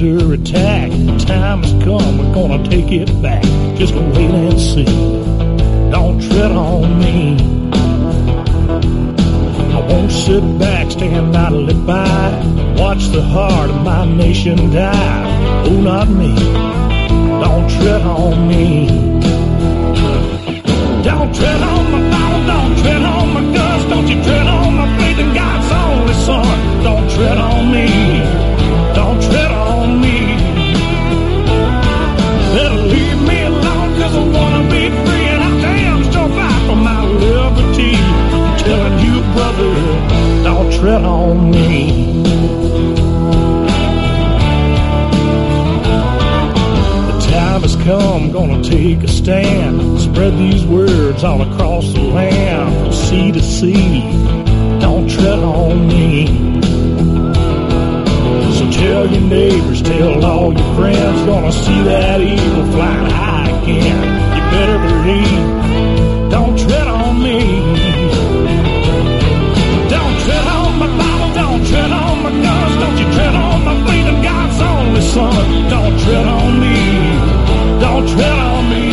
under attack. The time has come, we're gonna take it back. Just wait and see. Don't tread on me. I won't sit back, stand idly by, watch the heart of my nation die. Oh, not me. Don't tread on me. Don't tread on my Bible, don't tread on my guns, don't you tread on my faith in God's only Son. Don't tread on me, don't tread on me. Better leave me alone, cause I wanna be free, and I damn sure fight for my liberty. I'm telling you, brother, don't tread on me. Time has come, gonna take a stand. Spread these words all across the land, from sea to sea. Don't tread on me. So tell your neighbors, tell all your friends, gonna see that eagle flying high again. You better believe, don't tread on me. Don't tread on my Bible, don't tread on my guns, don't you tread on my faith in God's only Son. Don't tread on me. Don't tread on me.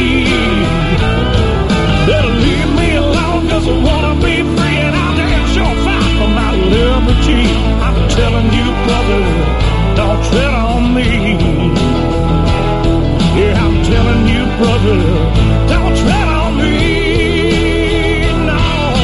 Better leave me alone, cause I wanna be free, and I'll damn sure fight for my liberty. I'm telling you, brother, don't tread on me. Yeah, I'm telling you, brother, don't tread on me. No.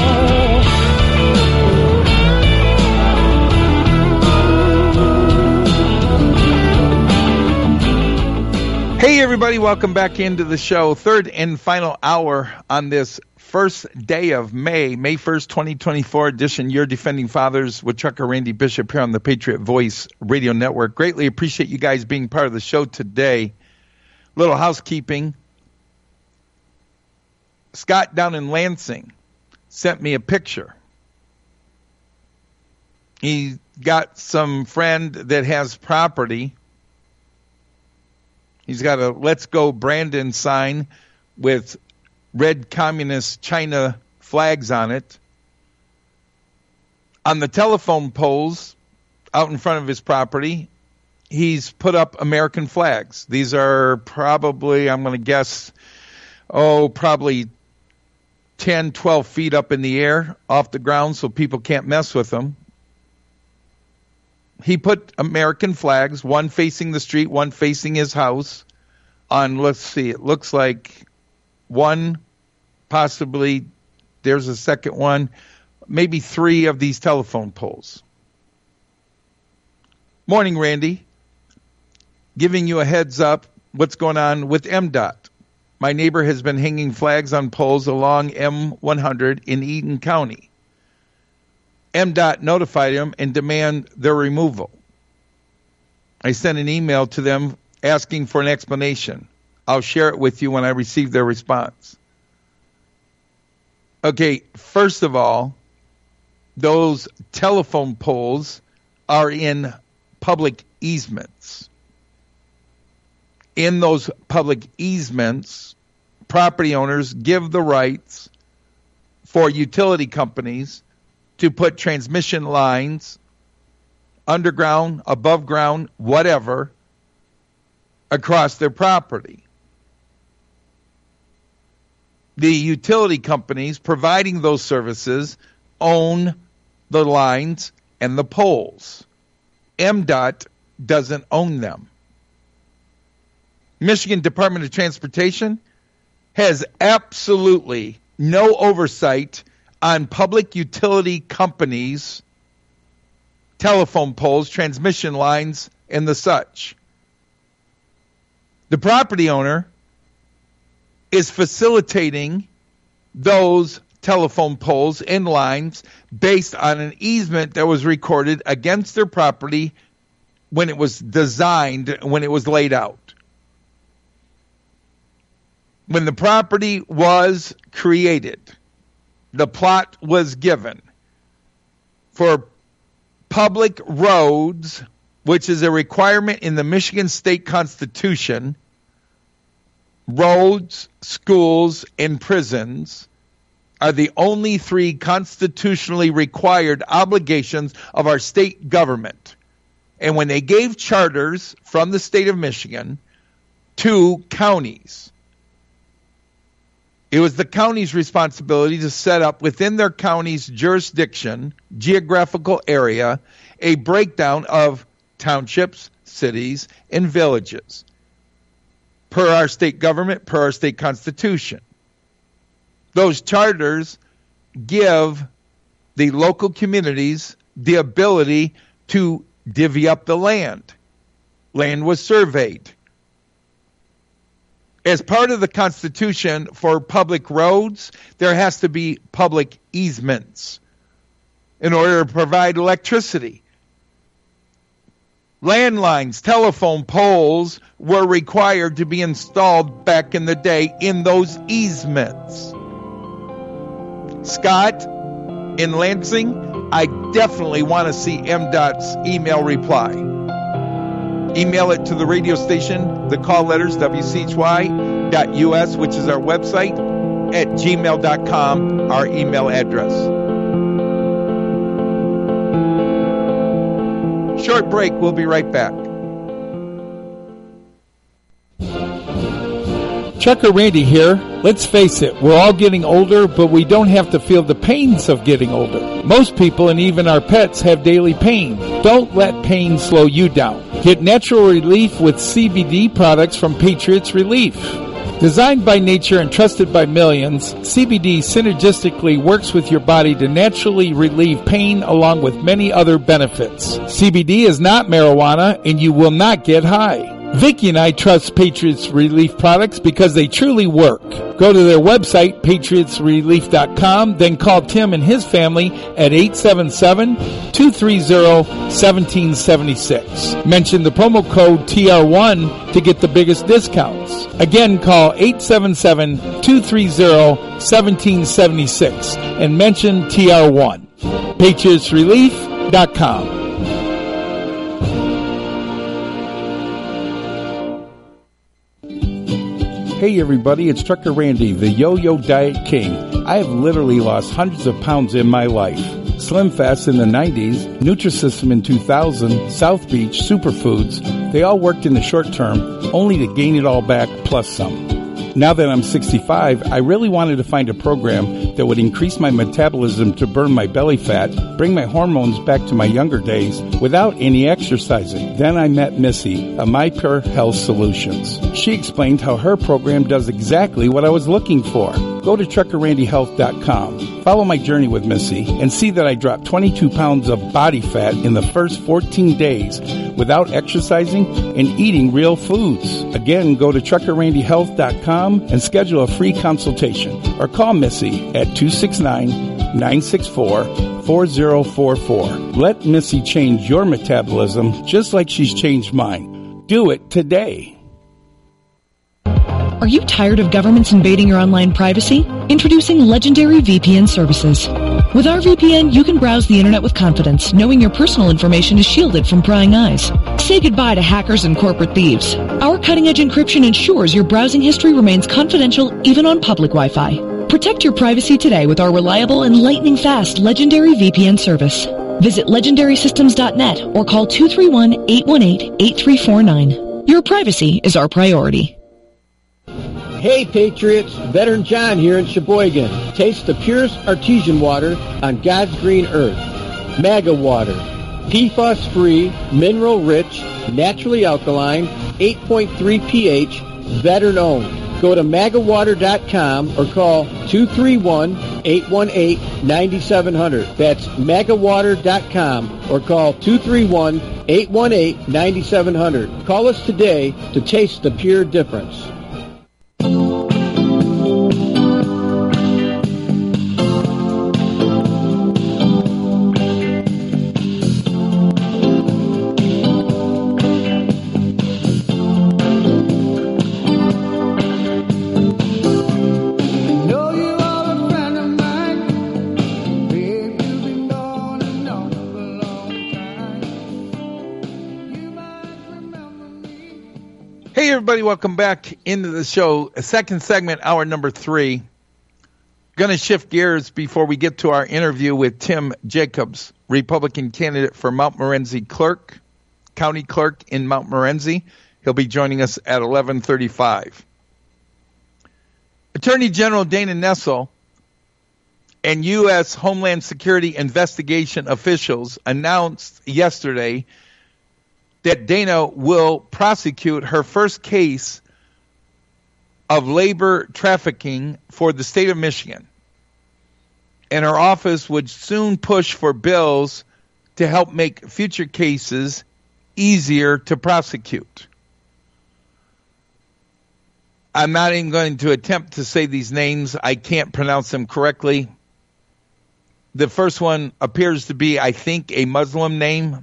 Hey everybody, welcome back into the show. Third and final hour on this first day of May 1st, 2024 edition. Your Defending Fathers with Trucker Randy Bishop here on the Patriot Voice Radio Network. Greatly appreciate you guys being part of the show today. Little housekeeping. Scott down in Lansing sent me a picture. He got some friend that has property. He's got a Let's Go Brandon sign with red communist China flags on it. On the telephone poles out in front of his property, he's put up American flags. These are probably, I'm going to guess, probably 10, 12 feet up in the air off the ground so people can't mess with them. He put American flags, one facing the street, one facing his house, on, let's see, it looks like one, possibly, there's a second one, maybe 3 of these telephone poles. Morning, Randy. Giving you a heads up, what's going on with MDOT. My neighbor has been hanging flags on poles along M100 in Eaton County. MDOT notified him and demand their removal. I sent an email to them asking for an explanation. I'll share it with you when I receive their response. Okay, first of all, those telephone poles are in public easements. In those public easements, property owners give the rights for utility companies to put transmission lines underground, above ground, whatever, across their property. The utility companies providing those services own the lines and the poles. MDOT doesn't own them. Michigan Department of Transportation has absolutely no oversight on public utility companies, telephone poles, transmission lines, and the such. The property owner is facilitating those telephone poles and lines based on an easement that was recorded against their property when it was designed, when it was laid out. When the property was created, the plot was given for public roads, which is a requirement in the Michigan State Constitution. Roads, schools, and prisons are the only 3 constitutionally required obligations of our state government. And when they gave charters from the state of Michigan to counties, it was the county's responsibility to set up within their county's jurisdiction, geographical area, a breakdown of townships, cities, and villages per our state government, per our state constitution. Those charters give the local communities the ability to divvy up the land. Land was surveyed. As part of the Constitution, for public roads, there has to be public easements in order to provide electricity. Landlines, telephone poles were required to be installed back in the day in those easements. Scott, in Lansing, I definitely want to see MDOT's email reply. Email it to the radio station, the call letters, WCHY.us, which is our website, at gmail.com, our email address. Short break. We'll be right back. Trucker Randy here. Let's face it, we're all getting older, but we don't have to feel the pains of getting older. Most people and even our pets have daily pain. Don't let pain slow you down. Get natural relief with CBD products from Patriots Relief. Designed by nature and trusted by millions, CBD synergistically works with your body to naturally relieve pain along with many other benefits. CBD is not marijuana and you will not get high. Vicki and I trust Patriots Relief products because they truly work. Go to their website, patriotsrelief.com, then call Tim and his family at 877-230-1776. Mention the promo code TR1 to get the biggest discounts. Again, call 877-230-1776 and mention TR1. patriotsrelief.com. Hey everybody, it's Trucker Randy, the Yo-Yo Diet King. I have literally lost hundreds of pounds in my life. Slim Fast in the 90s, Nutrisystem in 2000, South Beach, Superfoods, they all worked in the short term, only to gain it all back plus some. Now that I'm 65, I really wanted to find a program that would increase my metabolism to burn my belly fat, bring my hormones back to my younger days without any exercising. Then I met Missy of My Pure Health Solutions. She explained how her program does exactly what I was looking for. Go to truckerrandyhealth.com. Follow my journey with Missy and see that I dropped 22 pounds of body fat in the first 14 days without exercising and eating real foods. Again, go to truckerrandyhealth.com and schedule a free consultation or call Missy at 269-964-4044. Let Missy change your metabolism just like she's changed mine. Do it today. Are you tired of governments invading your online privacy? Introducing Legendary VPN services. With our VPN, you can browse the internet with confidence, knowing your personal information is shielded from prying eyes. Say goodbye to hackers and corporate thieves. Our cutting-edge encryption ensures your browsing history remains confidential even on public Wi-Fi. Protect your privacy today with our reliable and lightning-fast Legendary VPN service. Visit legendarysystems.net or call 231-818-8349. Your privacy is our priority. Hey Patriots, Veteran John here in Sheboygan. Taste the purest artesian water on God's green earth. Maga water. PFAS-free, mineral-rich, naturally alkaline, 8.3 pH, veteran-owned. Go to magawater.com or call 231-818-9700. That's magawater.com or call 231-818-9700. Call us today to taste the pure difference. Everybody, welcome back into the show. Second segment, hour number 3. Going to shift gears before we get to our interview with Tim Jacobs, Republican candidate for Mount Morency clerk county clerk in Mount Morency. He'll be joining us at 11:35. Attorney General Dana Nessel and U.S. Homeland Security investigation officials announced yesterday that Dana will prosecute her first case of labor trafficking for the state of Michigan. And her office would soon push for bills to help make future cases easier to prosecute. I'm not even going to attempt to say these names. I can't pronounce them correctly. The first one appears to be, I think, a Muslim name.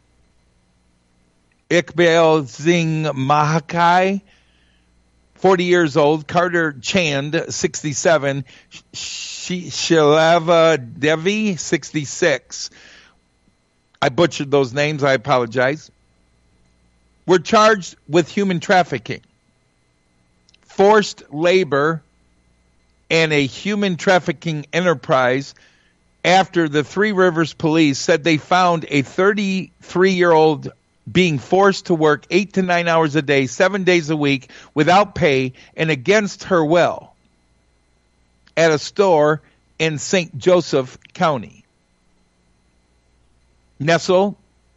Iqbal Singh Mahakai, 40 years old. Carter Chand, 67. Shilava Devi, 66. I butchered those names. I apologize. Were charged with human trafficking, forced labor, and a human trafficking enterprise after the Three Rivers police said they found a 33-year-old being forced to work 8 to 9 hours a day, 7 days a week, without pay and against her will at a store in St. Joseph County. Nessel,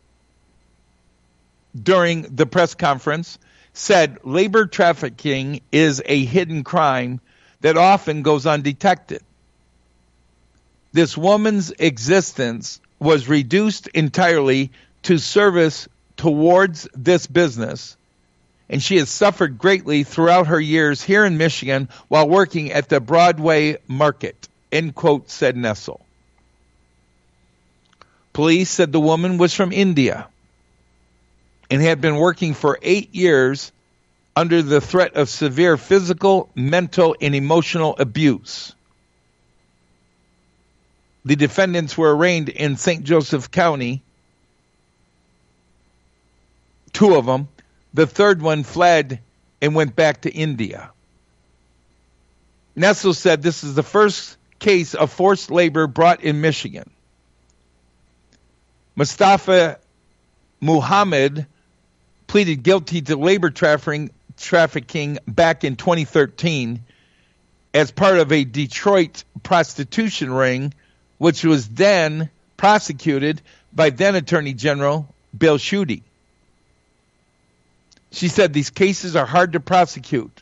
during the press conference, said labor trafficking is a hidden crime that often goes undetected. This woman's existence was reduced entirely to service towards this business, and she has suffered greatly throughout her years here in Michigan while working at the Broadway Market, end quote, said Nessel. Police said the woman was from India and had been working for 8 years under the threat of severe physical, mental, and emotional abuse. The defendants were arraigned in St. Joseph County, 2 of them. The third one fled and went back to India. Nessel said this is the first case of forced labor brought in Michigan. Mustafa Muhammad pleaded guilty to labor trafficking back in 2013 as part of a Detroit prostitution ring, which was then prosecuted by then Attorney General Bill Schuette. She said these cases are hard to prosecute,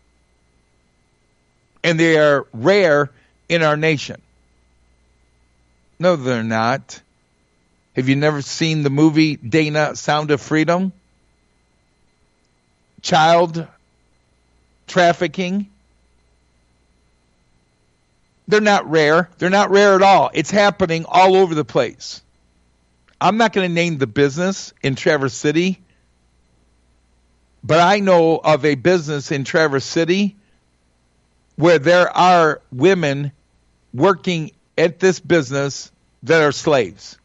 and they are rare in our nation. No, they're not. Have you never seen the movie Dana, Sound of Freedom? Child trafficking. They're not rare. They're not rare at all. It's happening all over the place. I'm not going to name the business in Traverse City, but I know of a business in Traverse City where there are women working at this business that are slaves.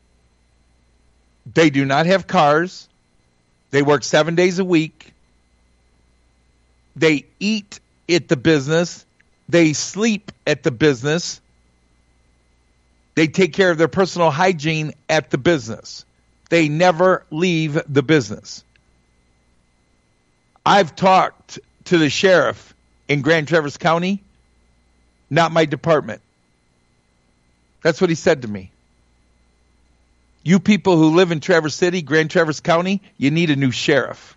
They do not have cars. They work 7 days a week. They eat at the business. They sleep at the business. They take care of their personal hygiene at the business. They never leave the business. I've talked to the sheriff in Grand Traverse County, not my department. That's what he said to me. You people who live in Traverse City, Grand Traverse County, you need a new sheriff.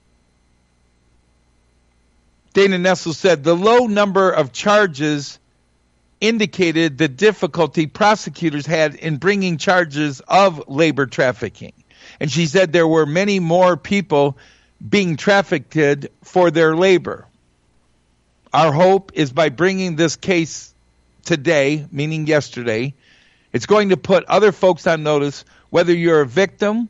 Dana Nessel said the low number of charges indicated the difficulty prosecutors had in bringing charges of labor trafficking. And she said there were many more people being trafficked for their labor. Our hope is by bringing this case today, meaning yesterday, it's going to put other folks on notice, whether you're a victim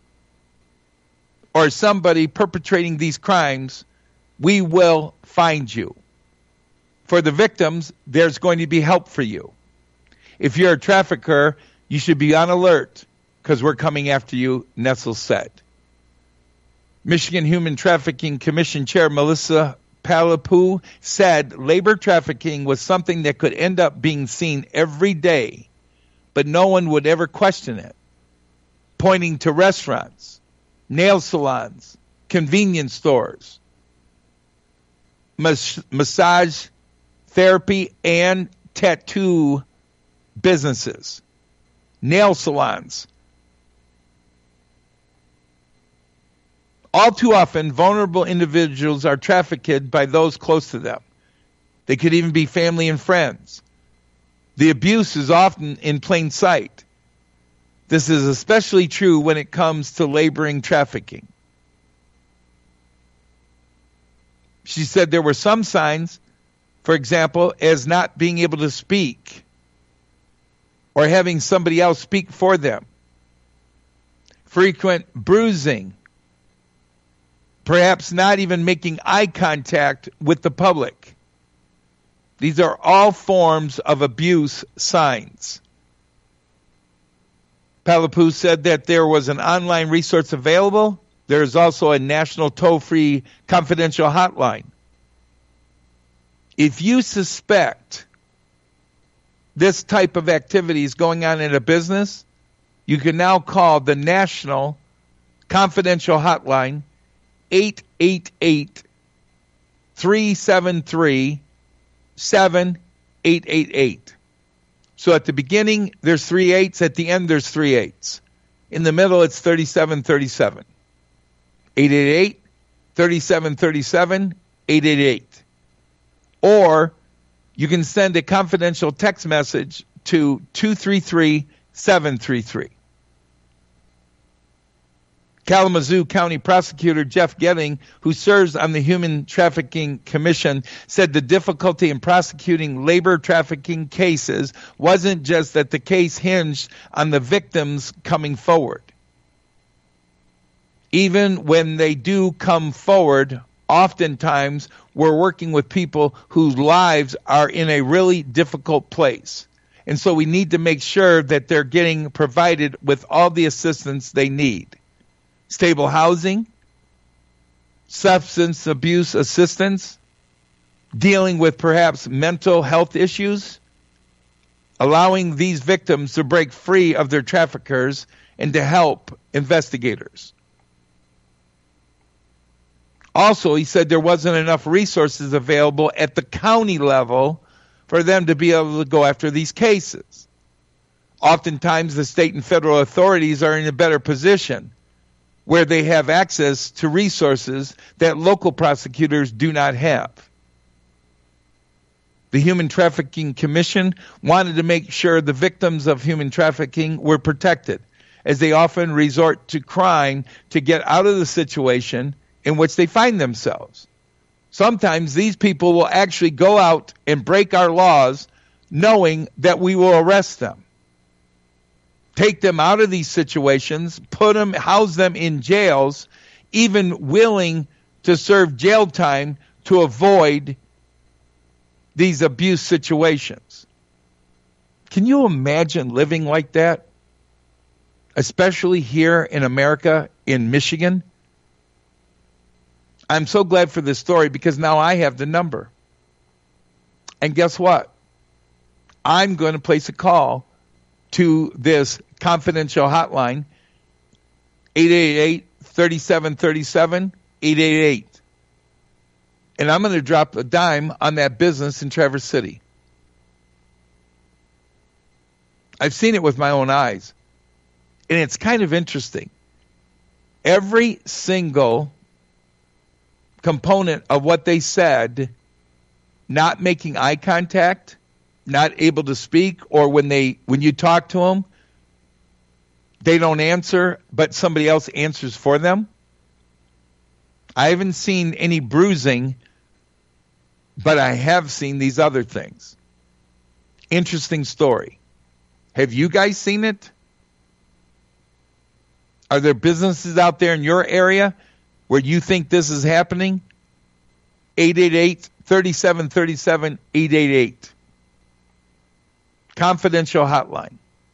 or somebody perpetrating these crimes, we will find you. For the victims, there's going to be help for you. If you're a trafficker, you should be on alert because we're coming after you, Nessel said. Michigan Human Trafficking Commission Chair Melissa Palapu said labor trafficking was something that could end up being seen every day, but no one would ever question it, pointing to restaurants, nail salons, convenience stores, massage therapy and tattoo businesses, nail salons. All too often, vulnerable individuals are trafficked by those close to them. They could even be family and friends. The abuse is often in plain sight. This is especially true when it comes to laboring trafficking. She said there were some signs, for example, as not being able to speak or having somebody else speak for them. Frequent bruising. Perhaps not even making eye contact with the public. These are all forms of abuse signs. Palapoo said that there was an online resource available. There is also a national toll-free confidential hotline. If you suspect this type of activity is going on in a business, you can now call the national confidential hotline 888-373-7888. So at the beginning, there's 3 8s. At the end, there's 3 8s. In the middle, it's 3737. 888-3737-888. Or you can send a confidential text message to 233-733. Kalamazoo County Prosecutor Jeff Getting, who serves on the Human Trafficking Commission, said the difficulty in prosecuting labor trafficking cases wasn't just that the case hinged on the victims coming forward. Even when they do come forward, oftentimes we're working with people whose lives are in a really difficult place. And so we need to make sure that they're getting provided with all the assistance they need. Stable housing, substance abuse assistance, dealing with perhaps mental health issues, allowing these victims to break free of their traffickers and to help investigators. Also, he said there wasn't enough resources available at the county level for them to be able to go after these cases. Oftentimes, the state and federal authorities are in a better position where they have access to resources that local prosecutors do not have. The Human Trafficking Commission wanted to make sure the victims of human trafficking were protected, as they often resort to crime to get out of the situation in which they find themselves. Sometimes these people will actually go out and break our laws knowing that we will arrest them. Take them out of these situations, house them in jails, even willing to serve jail time to avoid these abuse situations. Can you imagine living like that? Especially here in America, in Michigan? I'm so glad for this story because now I have the number. And guess what? I'm going to place a call to this confidential hotline, 888-3737-888. And I'm going to drop a dime on that business in Traverse City. I've seen it with my own eyes. And it's kind of interesting. Every single component of what they said, not making eye contact, not able to speak, or when you talk to them, they don't answer, but somebody else answers for them. I haven't seen any bruising, but I have seen these other things. Interesting story. Have you guys seen it? Are there businesses out there in your area where you think this is happening? 888-3737-888. Confidential hotline.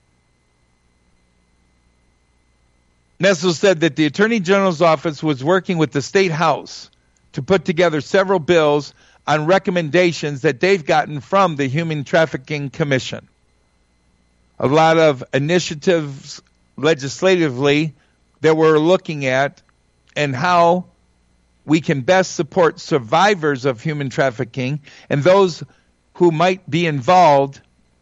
Nessel said that the Attorney General's office was working with the State House to put together several bills on recommendations that they've gotten from the Human Trafficking Commission. A lot of initiatives legislatively that we're looking at and how we can best support survivors of human trafficking and those who might be involved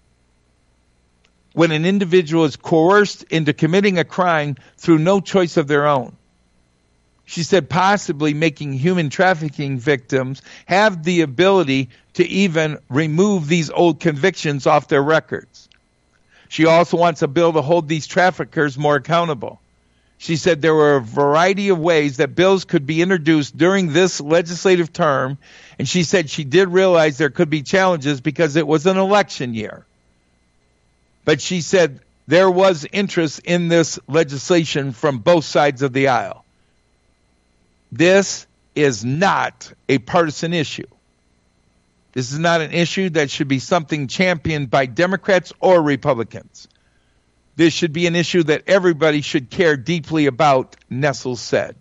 when an individual is coerced into committing a crime through no choice of their own. She said possibly making human trafficking victims have the ability to even remove these old convictions off their records. She also wants a bill to hold these traffickers more accountable. She said there were a variety of ways that bills could be introduced during this legislative term, and she said she did realize there could be challenges because it was an election year. But she said there was interest in this legislation from both sides of the aisle. This is not a partisan issue. This is not an issue that should be something championed by Democrats or Republicans. This should be an issue that everybody should care deeply about, Nessel said.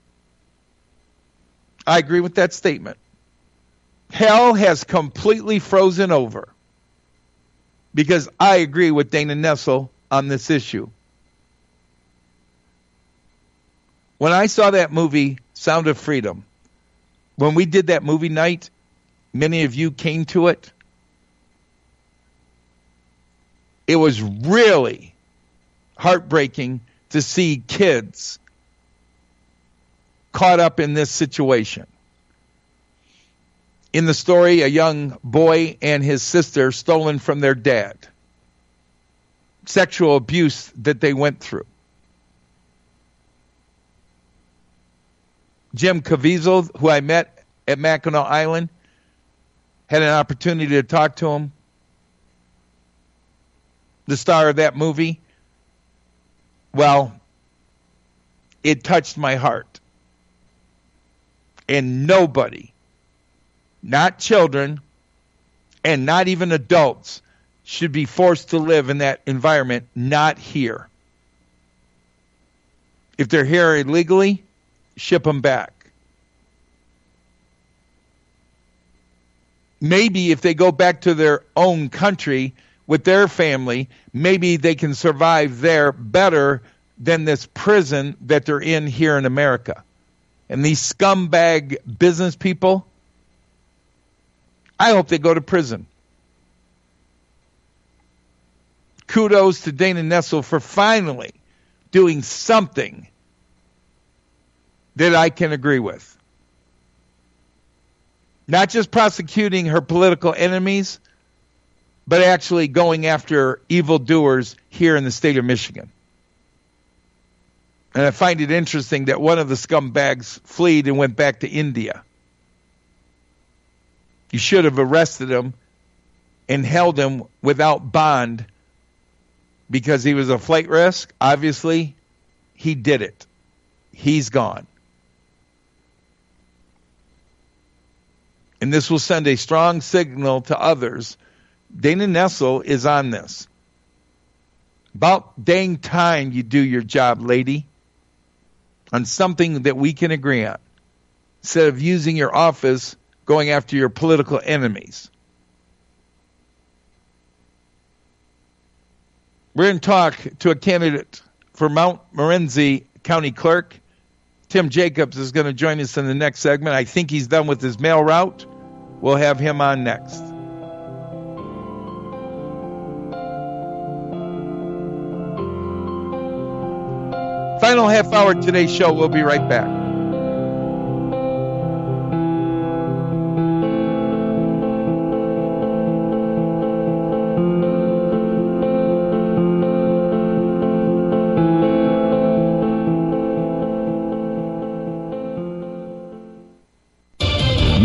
I agree with that statement. Hell has completely frozen over because I agree with Dana Nessel on this issue. When I saw that movie, Sound of Freedom, when we did that movie night, many of you came to it. It was really heartbreaking to see kids caught up in this situation. In the story, a young boy and his sister stolen from their dad. Sexual abuse that they went through. Jim Caviezel, who I met at Mackinac Island, had an opportunity to talk to him. The star of that movie. Well, it touched my heart. And nobody, not children, and not even adults, should be forced to live in that environment, not here. If they're here illegally, ship them back. Maybe if they go back to their own country with their family, maybe they can survive there better than this prison that they're in here in America. And these scumbag business people, I hope they go to prison. Kudos to Dana Nessel for finally doing something that I can agree with. Not just prosecuting her political enemies, but actually going after evildoers here in the state of Michigan. And I find it interesting that one of the scumbags fled and went back to India. You should have arrested him and held him without bond because he was a flight risk. Obviously, he did it. He's gone. And this will send a strong signal to others. Dana Nessel is on this. About dang time you do your job, lady, on something that we can agree on, instead of using your office going after your political enemies. We're going to talk to a candidate for Mount Morency County Clerk. Tim Jacobs is going to join us in the next segment. I think he's done with his mail route. We'll have him on next. Final half hour of today's show. We'll be right back.